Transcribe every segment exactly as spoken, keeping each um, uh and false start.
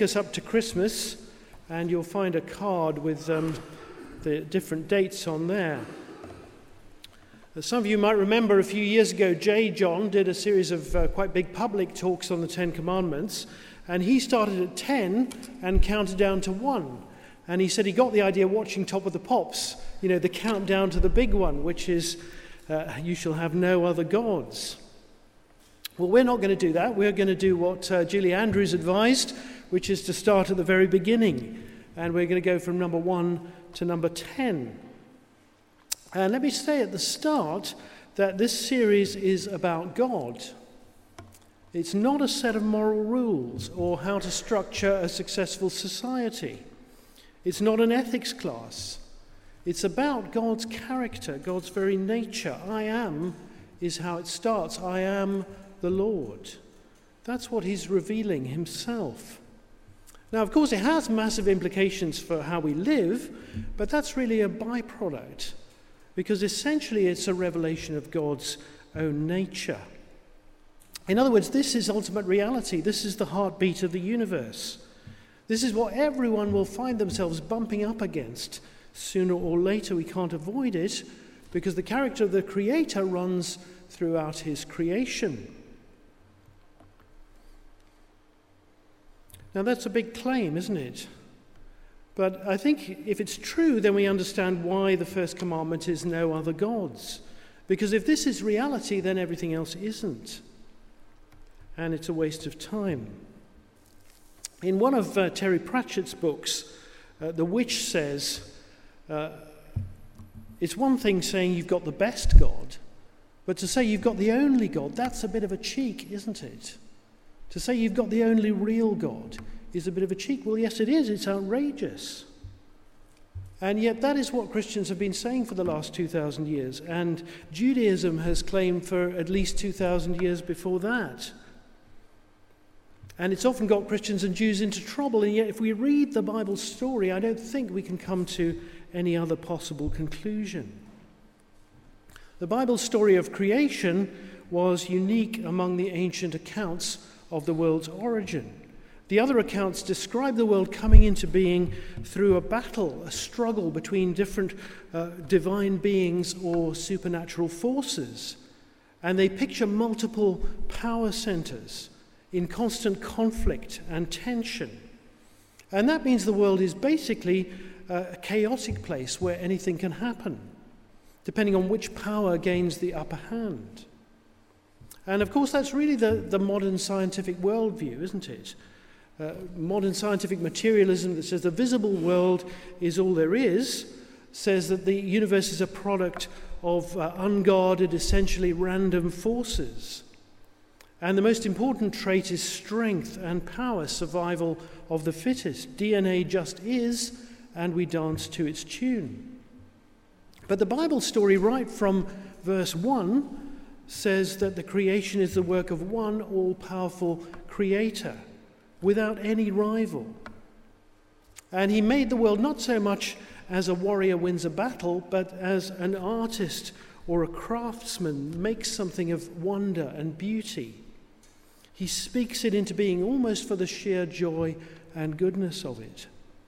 take us up to Christmas, and you'll find a card with um, the different dates on there. As some of you might remember, a few years ago, J. John did a series of uh, quite big public talks on the Ten Commandments, and he started at ten and counted down to one. And he said he got the idea watching Top of the Pops, you know, the countdown to the big one, which is, uh, you shall have no other gods. Well, we're not going to do that. We're going to do what uh, Julie Andrews advised, which is to start at the very beginning. And we're going to go from number one to number ten. And let me say at the start that this series is about God. It's not a set of moral rules or how to structure a successful society. It's not an ethics class. It's about God's character, God's very nature. I am is how it starts. I am the Lord. That's what he's revealing himself. Now, of course, it has massive implications for how we live, but that's really a byproduct, because essentially it's a revelation of God's own nature. In other words, this is ultimate reality. This is the heartbeat of the universe. This is what everyone will find themselves bumping up against. Sooner or later, we can't avoid it, because the character of the Creator runs throughout his creation. Now, that's a big claim, isn't it? But I think if it's true, then we understand why the first commandment is no other gods. Because if this is reality, then everything else isn't. And it's a waste of time. In one of uh, Terry Pratchett's books, uh, The Witch says, uh, it's one thing saying you've got the best God, but to say you've got the only God, that's a bit of a cheek, isn't it? To say you've got the only real God is a bit of a cheek. Well, yes, it is. It's outrageous. And yet that is what Christians have been saying for the last two thousand years. And Judaism has claimed for at least two thousand years before that. And it's often got Christians and Jews into trouble. And yet if we read the Bible story, I don't think we can come to any other possible conclusion. The Bible story of creation was unique among the ancient accounts of the world's origin. The other accounts describe the world coming into being through a battle, a struggle between different uh, divine beings or supernatural forces. And they picture multiple power centers in constant conflict and tension. And that means the world is basically a chaotic place where anything can happen, depending on which power gains the upper hand. And of course, that's really the, the modern scientific worldview, isn't it? Uh, modern scientific materialism that says the visible world is all there is, says that the universe is a product of uh, unguarded, essentially random forces. And the most important trait is strength and power, survival of the fittest. D N A just is, and we dance to its tune. But the Bible story, right from verse one, says that the creation is the work of one all-powerful creator without any rival. And he made the world not so much as a warrior wins a battle, but as an artist or a craftsman makes something of wonder and beauty. He speaks it into being almost for the sheer joy and goodness of it.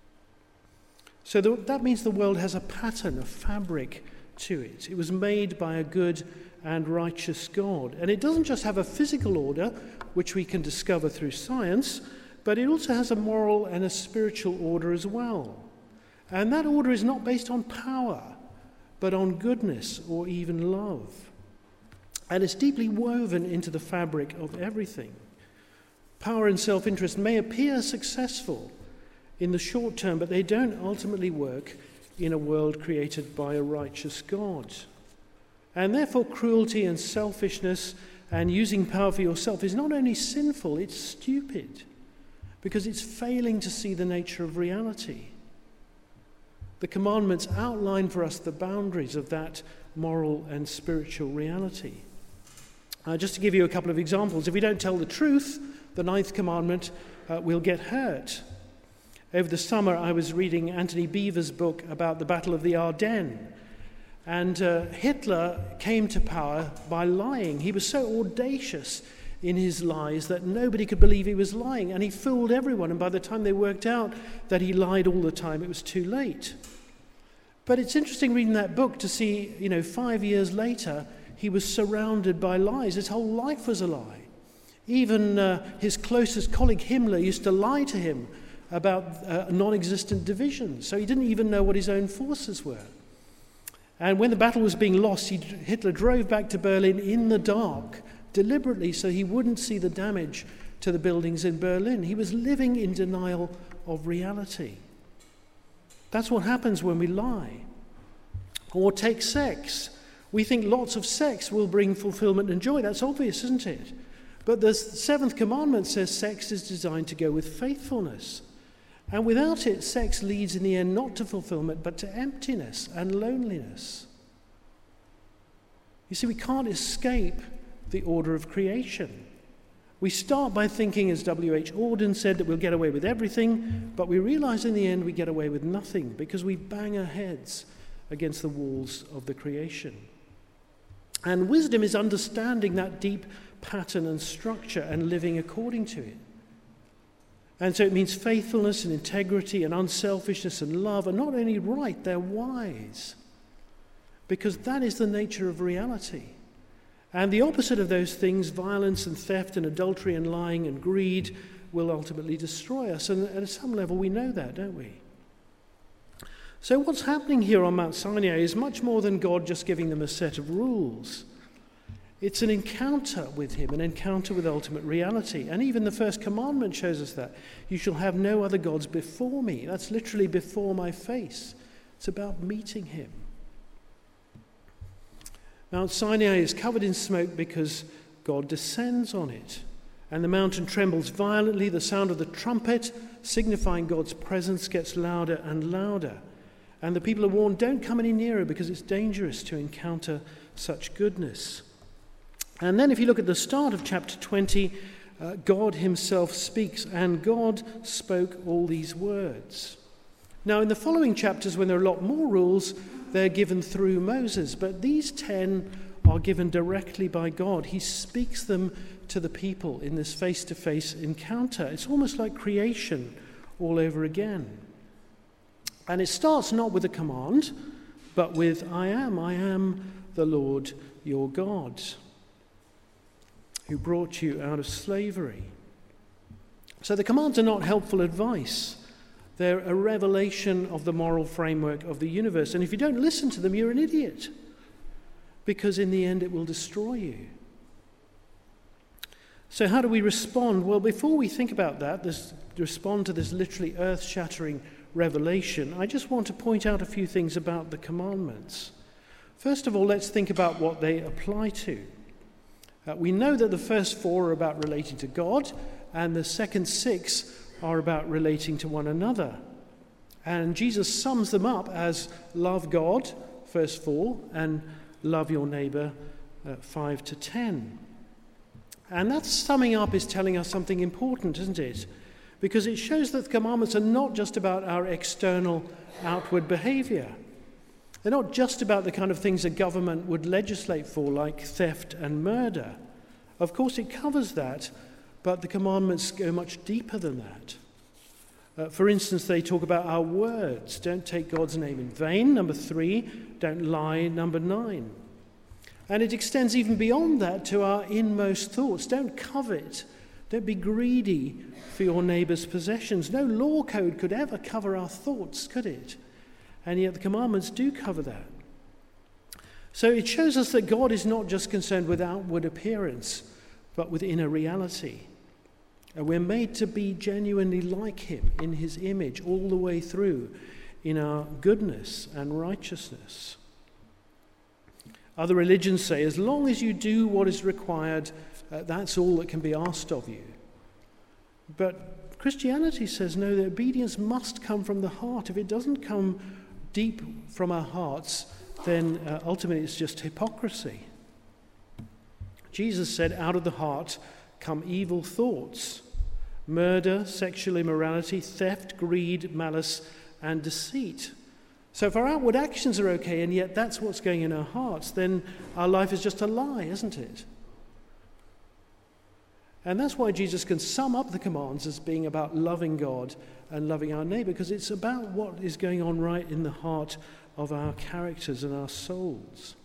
So the, that means the world has a pattern, a fabric to it. It was made by a good and righteous God. And it doesn't just have a physical order, which we can discover through science, but it also has a moral and a spiritual order as well. And that order is not based on power, but on goodness or even love. And it's deeply woven into the fabric of everything. Power and self-interest may appear successful in the short term, but they don't ultimately work in a world created by a righteous God. And therefore, cruelty and selfishness and using power for yourself is not only sinful, it's stupid, because it's failing to see the nature of reality. The commandments outline for us the boundaries of that moral and spiritual reality. Uh, just to give you a couple of examples, if we don't tell the truth, the ninth commandment, uh, we'll get hurt. Over the summer, I was reading Anthony Beevor's book about the Battle of the Ardennes. And uh, Hitler came to power by lying. He was so audacious in his lies that nobody could believe he was lying, and he fooled everyone, and by the time they worked out that he lied all the time, it was too late. But it's interesting reading that book to see, you know, five years later, he was surrounded by lies. His whole life was a lie. Even uh, his closest colleague Himmler used to lie to him about uh, non-existent divisions, so he didn't even know what his own forces were. And when the battle was being lost, he, Hitler drove back to Berlin in the dark, deliberately, so he wouldn't see the damage to the buildings in Berlin. He was living in denial of reality. That's what happens when we lie. Or take sex. We think lots of sex will bring fulfillment and joy. That's obvious, isn't it? But the seventh commandment says sex is designed to go with faithfulness. And without it, sex leads in the end not to fulfillment, but to emptiness and loneliness. You see, we can't escape the order of creation. We start by thinking, as W H Auden said, that we'll get away with everything, but we realize in the end we get away with nothing because we bang our heads against the walls of the creation. And wisdom is understanding that deep pattern and structure and living according to it. And so it means faithfulness and integrity and unselfishness and love are not only right, they're wise. Because that is the nature of reality. And the opposite of those things, violence and theft and adultery and lying and greed, will ultimately destroy us. And at some level we know that, don't we? So what's happening here on Mount Sinai is much more than God just giving them a set of rules. It's an encounter with him, an encounter with ultimate reality. And even the first commandment shows us that. You shall have no other gods before me. That's literally before my face. It's about meeting him. Mount Sinai is covered in smoke because God descends on it. And the mountain trembles violently. The sound of the trumpet, signifying God's presence, gets louder and louder. And the people are warned, don't come any nearer because it's dangerous to encounter such goodness. And then if you look at the start of chapter twenty, uh, God himself speaks, and God spoke all these words. Now in the following chapters, when there are a lot more rules, they're given through Moses, but these ten are given directly by God. He speaks them to the people in this face-to-face encounter. It's almost like creation all over again. And it starts not with a command, but with, I am, I am the Lord your God, who brought you out of slavery. So the commands are not helpful advice. They're a revelation of the moral framework of the universe. And if you don't listen to them, you're an idiot, because in the end it will destroy you. So how do we respond? Well, before we think about that, this, respond to this literally earth-shattering revelation, I just want to point out a few things about the commandments. First of all, let's think about what they apply to. Uh, we know that the first four are about relating to God, and the second six are about relating to one another. And Jesus sums them up as love God, verse four, and love your neighbor, uh, five to ten. And that summing up is telling us something important, isn't it? Because it shows that the commandments are not just about our external, outward behavior. They're not just about the kind of things a government would legislate for, like theft and murder. Of course, it covers that, but the commandments go much deeper than that. Uh, for instance, they talk about our words. Don't take God's name in vain. Number three, don't lie. Number nine. And it extends even beyond that to our inmost thoughts. Don't covet. Don't be greedy for your neighbor's possessions. No law code could ever cover our thoughts, could it? And yet the commandments do cover that. So it shows us that God is not just concerned with outward appearance, but with inner reality. And we're made to be genuinely like him in his image all the way through in our goodness and righteousness. Other religions say, as long as you do what is required, uh, that's all that can be asked of you. But Christianity says, no, the obedience must come from the heart. If it doesn't come deep from our hearts, then uh, ultimately it's just hypocrisy. Jesus said, out of the heart come evil thoughts, murder, sexual immorality, theft, greed, malice, and deceit. So if our outward actions are okay, and yet that's what's going in our hearts, then our life is just a lie, isn't it? And that's why Jesus can sum up the commands as being about loving God and loving our neighbour, because it's about what is going on right in the heart of our characters and our souls.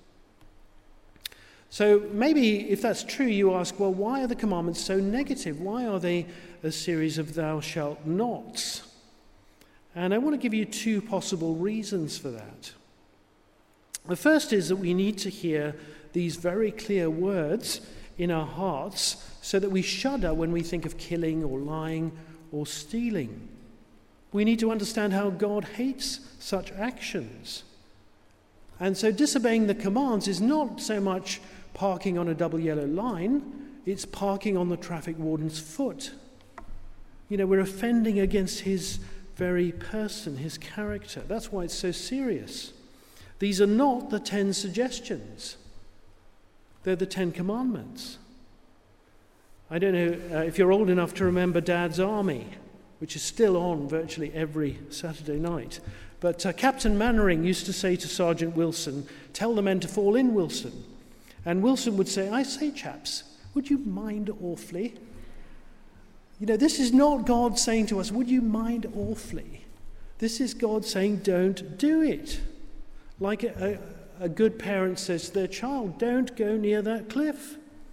So maybe if that's true, you ask, well, why are the commandments so negative? Why are they a series of thou shalt nots? And I want to give you two possible reasons for that. The first is that we need to hear these very clear words in our hearts so that we shudder when we think of killing or lying or stealing. We need to understand how God hates such actions. And so disobeying the commands is not so much parking on a double yellow line, it's parking on the traffic warden's foot. You know, we're offending against his very person, his character. That's why it's so serious. These are not the ten suggestions. They're the Ten Commandments. I don't know uh, if you're old enough to remember Dad's Army, which is still on virtually every Saturday night. But uh, Captain Mannering used to say to Sergeant Wilson, tell the men to fall in, Wilson. And Wilson would say, I say, chaps, would you mind awfully? You know, this is not God saying to us, would you mind awfully? This is God saying, don't do it. Like a, a, a good parent says to their child, don't go near that cliff.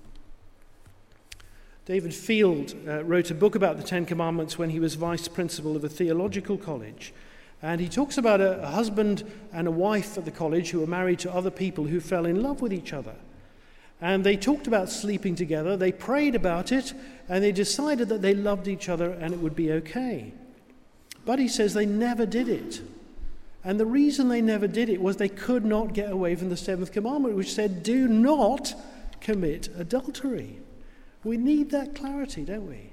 David Field uh, wrote a book about the Ten Commandments when he was vice principal of a theological college. And he talks about a, a husband and a wife at the college who were married to other people who fell in love with each other. And they talked about sleeping together, they prayed about it, and they decided that they loved each other and it would be okay. But he says they never did it. And the reason they never did it was they could not get away from the seventh commandment, which said, do not commit adultery. We need that clarity, don't we?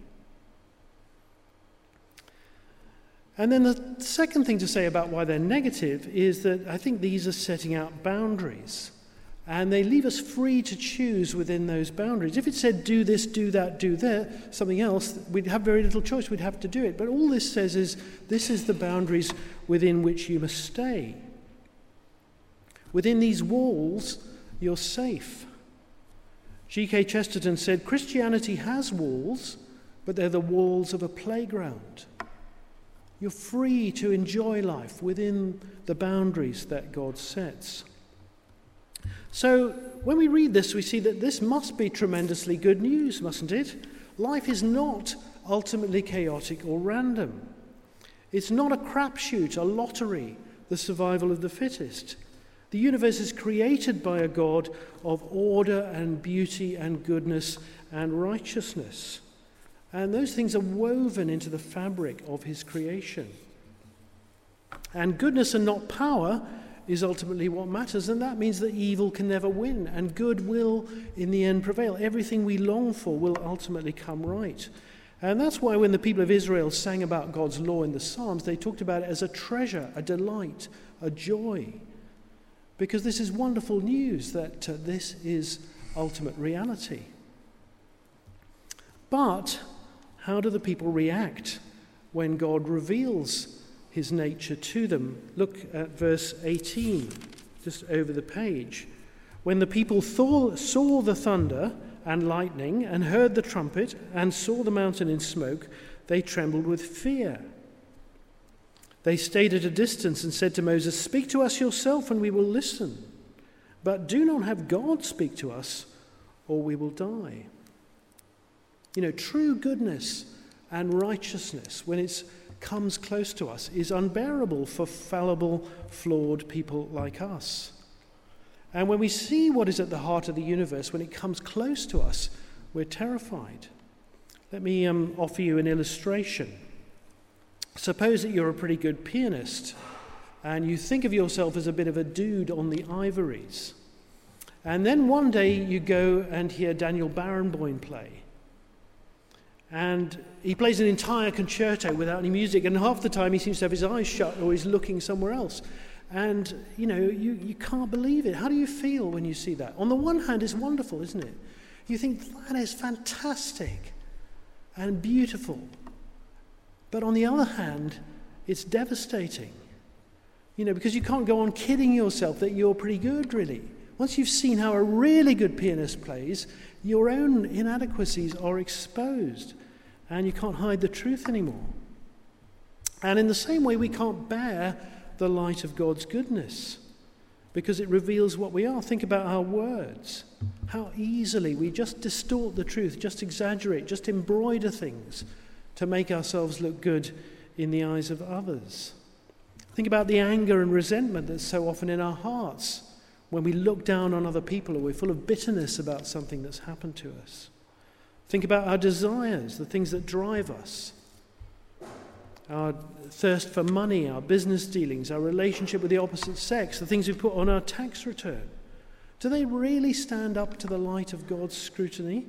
And then the second thing to say about why they're negative is that I think these are setting out boundaries. And they leave us free to choose within those boundaries. If it said, do this, do that, do that, something else, we'd have very little choice. We'd have to do it. But all this says is, this is the boundaries within which you must stay. Within these walls, you're safe. G K Chesterton said, Christianity has walls, but they're the walls of a playground. You're free to enjoy life within the boundaries that God sets. So when we read this, we see that this must be tremendously good news, mustn't it? Life is not ultimately chaotic or random. It's not a crapshoot, a lottery, the survival of the fittest. The universe is created by a God of order and beauty and goodness and righteousness. And those things are woven into the fabric of his creation. And goodness and not power is ultimately what matters, and that means that evil can never win, and good will in the end prevail. Everything we long for will ultimately come right. And that's why when the people of Israel sang about God's law in the Psalms, they talked about it as a treasure, a delight, a joy. Because this is wonderful news that uh, this is ultimate reality. But how do the people react when God reveals his nature to them? Look at verse eighteen, just over the page. When the people thaw, saw the thunder and lightning and heard the trumpet and saw the mountain in smoke, they trembled with fear. They stayed at a distance and said to Moses, speak to us yourself and we will listen. But do not have God speak to us or we will die. You know, true goodness and righteousness, when it's comes close to us, is unbearable for fallible, flawed people like us. And when we see what is at the heart of the universe, when it comes close to us, we're terrified. Let me um, offer you an illustration. Suppose that you're a pretty good pianist, and you think of yourself as a bit of a dude on the ivories. And then one day you go and hear Daniel Barenboim play. And he plays an entire concerto without any music, and half the time he seems to have his eyes shut or he's looking somewhere else. And, you know, you, you can't believe it. How do you feel when you see that? On the one hand, it's wonderful, isn't it? You think, that is fantastic and beautiful. But on the other hand, it's devastating. You know, because you can't go on kidding yourself that you're pretty good, really, Once you've seen how a really good pianist plays, your own inadequacies are exposed, and you can't hide the truth anymore. And in the same way, we can't bear the light of God's goodness, because it reveals what we are. Think about our words. How easily we just distort the truth, just exaggerate, just embroider things to make ourselves look good in the eyes of others. Think about the anger and resentment that's so often in our hearts when we look down on other people, or we're full of bitterness about something that's happened to us. Think about our desires, the things that drive us. Our thirst for money, our business dealings, our relationship with the opposite sex, the things we put on our tax return. Do they really stand up to the light of God's scrutiny?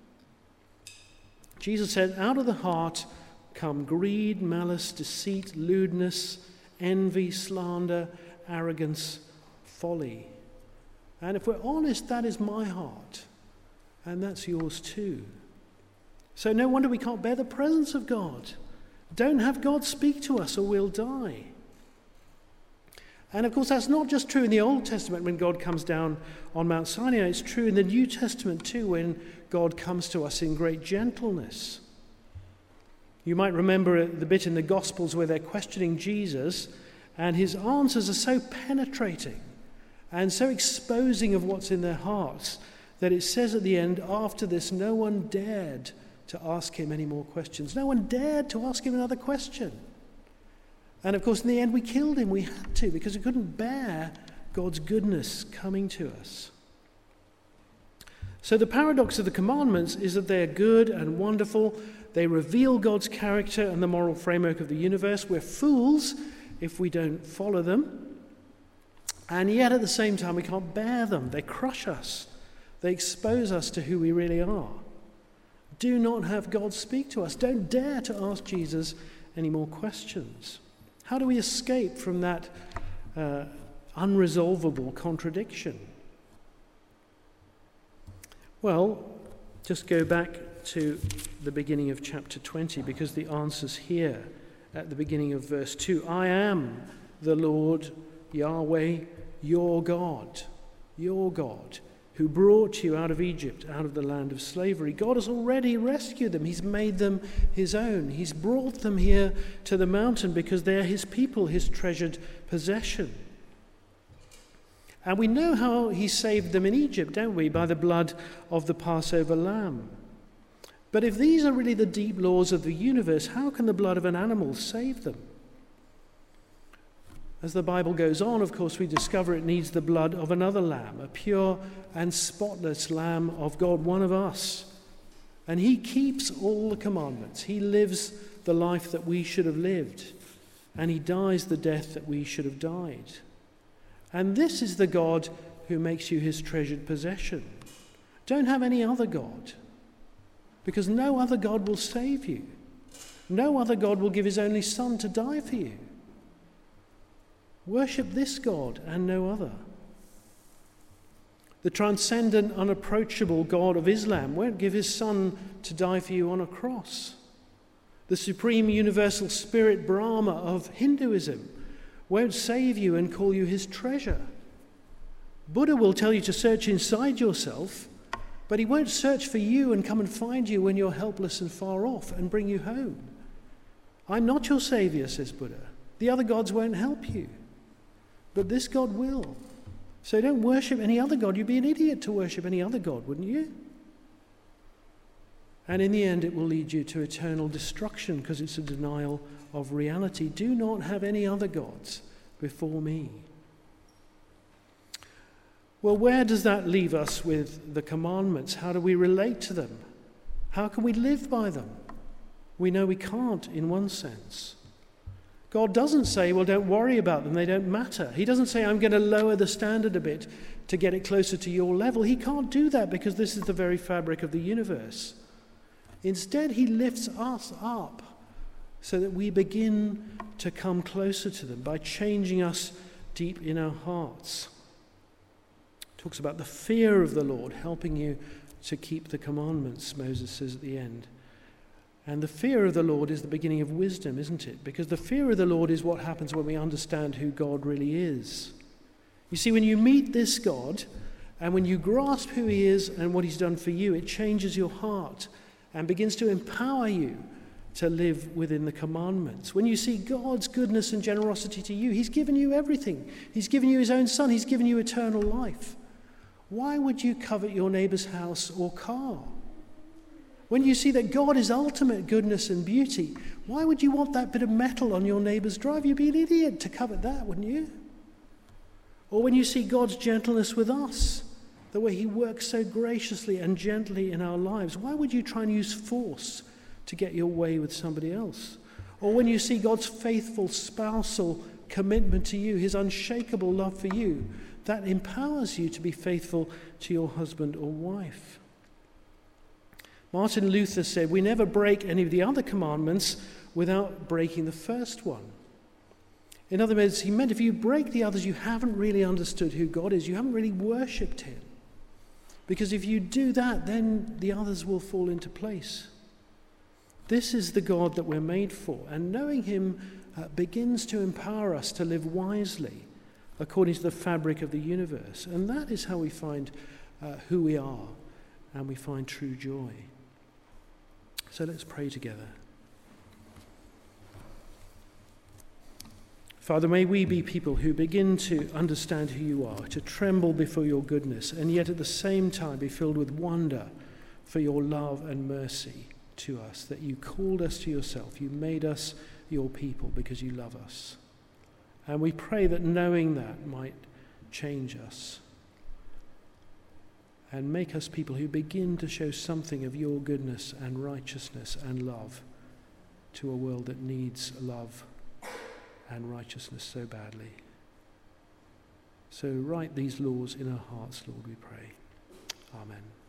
Jesus said, out of the heart come greed, malice, deceit, lewdness, envy, slander, arrogance, folly. And if we're honest, that is my heart, and that's yours too. So no wonder we can't bear the presence of God. Don't have God speak to us or we'll die. And of course, that's not just true in the Old Testament when God comes down on Mount Sinai. It's true in the New Testament too when God comes to us in great gentleness. You might remember the bit in the Gospels where they're questioning Jesus, and his answers are so penetrating and so exposing of what's in their hearts that it says at the end, after this, no one dared to ask him any more questions. No one dared to ask him another question. And of course, in the end, we killed him. We had to, because we couldn't bear God's goodness coming to us. So the paradox of the commandments is that they're good and wonderful. They reveal God's character and the moral framework of the universe. We're fools if we don't follow them. And yet at the same time, we can't bear them. They crush us. They expose us to who we really are. Do not have God speak to us. Don't dare to ask Jesus any more questions. How do we escape from that uh, unresolvable contradiction? Well, just go back to the beginning of chapter twenty, because the answer's here at the beginning of verse two. I am the Lord Yahweh, your God, your God, who brought you out of Egypt, out of the land of slavery. God has already rescued them. He's made them his own. He's brought them here to the mountain because they're his people, his treasured possession. And we know how he saved them in Egypt, don't we? By the blood of the Passover lamb. But if these are really the deep laws of the universe, how can the blood of an animal save them? As the Bible goes on, of course, we discover it needs the blood of another lamb, a pure and spotless lamb of God, one of us. And he keeps all the commandments. He lives the life that we should have lived. And he dies the death that we should have died. And this is the God who makes you his treasured possession. Don't have any other God, because no other God will save you. No other God will give his only Son to die for you. Worship this God and no other. The transcendent, unapproachable God of Islam won't give his Son to die for you on a cross. The supreme universal spirit Brahma of Hinduism won't save you and call you his treasure. Buddha will tell you to search inside yourself, but he won't search for you and come and find you when you're helpless and far off and bring you home. I'm not your savior, says Buddha. The other gods won't help you, but this God will. So don't worship any other God. You'd be an idiot to worship any other God, wouldn't you? And in the end, it will lead you to eternal destruction because it's a denial of reality. Do not have any other gods before me. Well, where does that leave us with the commandments? How do we relate to them? How can we live by them? We know we can't in one sense. God doesn't say, well, don't worry about them, they don't matter. He doesn't say, I'm going to lower the standard a bit to get it closer to your level. He can't do that because this is the very fabric of the universe. Instead, he lifts us up so that we begin to come closer to them by changing us deep in our hearts. It talks about the fear of the Lord helping you to keep the commandments, Moses says at the end. And the fear of the Lord is the beginning of wisdom, isn't it? Because the fear of the Lord is what happens when we understand who God really is. You see, when you meet this God, And when you grasp who he is and what he's done for you, it changes your heart and begins to empower you to live within the commandments. When you see God's goodness and generosity to you, he's given you everything. He's given you his own son. He's given you eternal life. Why would you covet your neighbor's house or car? When you see that God is ultimate goodness and beauty, why would you want that bit of metal on your neighbor's drive? You'd be an idiot to covet that, wouldn't you? Or when you see God's gentleness with us, the way he works so graciously and gently in our lives, why would you try and use force to get your way with somebody else? Or when you see God's faithful spousal commitment to you, his unshakable love for you, that empowers you to be faithful to your husband or wife. Martin Luther said, we never break any of the other commandments without breaking the first one. In other words, he meant if you break the others, you haven't really understood who God is. You haven't really worshipped him. Because if you do that, then the others will fall into place. This is the God that we're made for. And knowing him uh, begins to empower us to live wisely according to the fabric of the universe. And that is how we find uh, who we are and we find true joy. So let's pray together. Father, may we be people who begin to understand who you are, to tremble before your goodness, and yet at the same time be filled with wonder for your love and mercy to us, that you called us to yourself. You made us your people because you love us. And we pray that knowing that might change us and make us people who begin to show something of your goodness and righteousness and love to a world that needs love and righteousness so badly. So write these laws in our hearts, Lord, we pray. Amen.